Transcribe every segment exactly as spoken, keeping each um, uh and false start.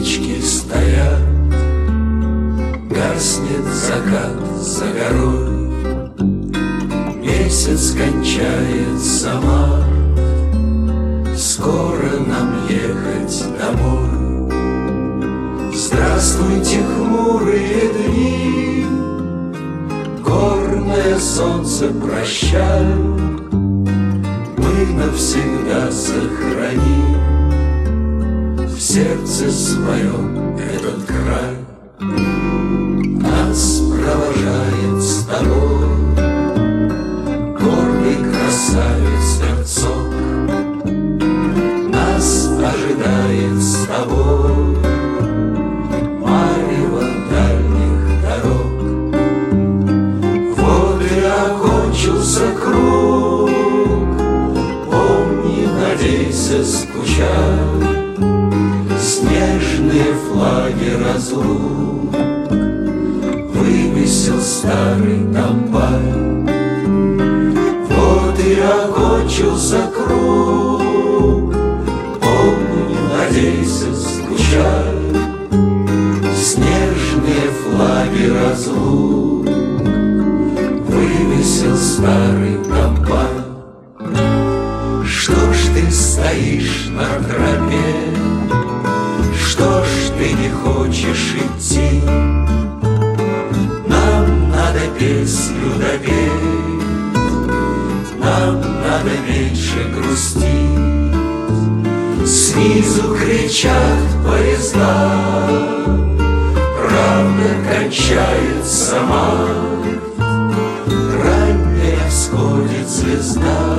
свечки стоят, гаснет закат за горой, месяц кончается март, скоро нам ехать домой. Здравствуйте, хмурые дни, горное солнце, прощай, мы навсегда сохраним в сердце своем этот край. Нас провожает с тобой гордый красавец Герцог, нас ожидает с тобой марево дальних дорог. Вот и окончился круг, помни, надейся, скучай, снежные флаги разлук вывесил старый комбайн. Вот и окончился круг, помни, надейся, скучай, снежные флаги разлук вывесил старый комбайн. Что ж ты стоишь на тропе, что ж ты не хочешь идти? Нам надо песню допеть, нам надо меньше грустить. Снизу кричат поезда, правда кончается март, ранняя всходит звезда,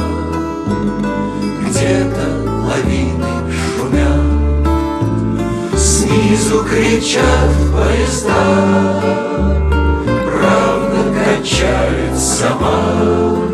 где-то лавины шумят. Снизу кричат поезда, правда кончается март,